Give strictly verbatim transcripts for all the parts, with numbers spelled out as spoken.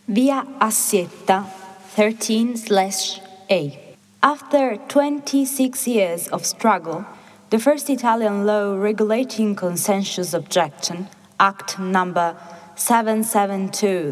Via Assietta thirteen A. After twenty-six years of struggle, the first Italian law regulating consensus objection, Act number seven seventy-two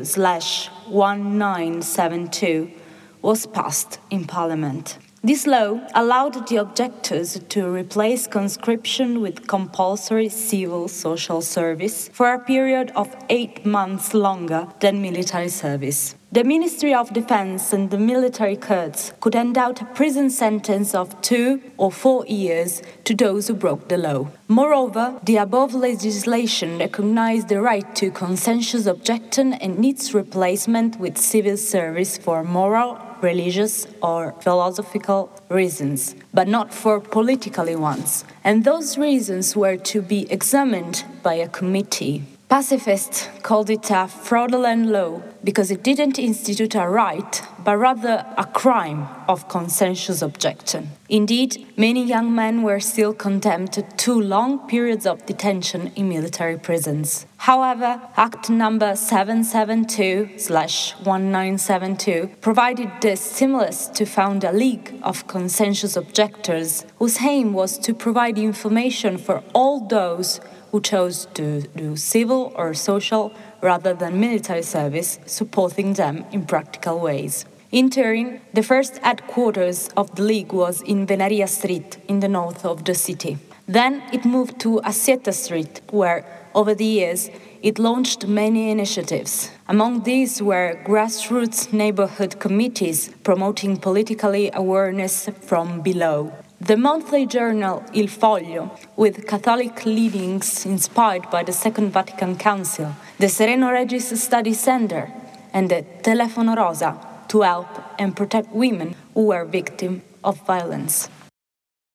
nineteen seventy-two, was passed in Parliament. This law allowed the objectors to replace conscription with compulsory civil social service for a period of eight months longer than military service. The Ministry of Defense and the military courts could hand out a prison sentence of two or four years to those who broke the law. Moreover, the above legislation recognized the right to consensus objection and its replacement with civil service for moral, religious or philosophical reasons, but not for political ones, and those reasons were to be examined by a committee. Pacifists called it a fraudulent law because it didn't institute a right, but rather a crime of consensus objection. Indeed, many young men were still condemned to two long periods of detention in military prisons. However, Act number seven seventy-two nineteen seventy-two provided the stimulus to found a league of consensus objectors whose aim was to provide information for all those who chose to do civil or social rather than military service, supporting them in practical ways. In turn, the first headquarters of the League was in Venaria Street, in the north of the city. Then it moved to Assietta Street, where, over the years, it launched many initiatives. Among these were grassroots neighborhood committees promoting political awareness from below. The monthly journal Il Foglio, with Catholic leanings inspired by the Second Vatican Council, the Sereno Regis Study Center, and the Telefono Rosa to help and protect women who were victims of violence.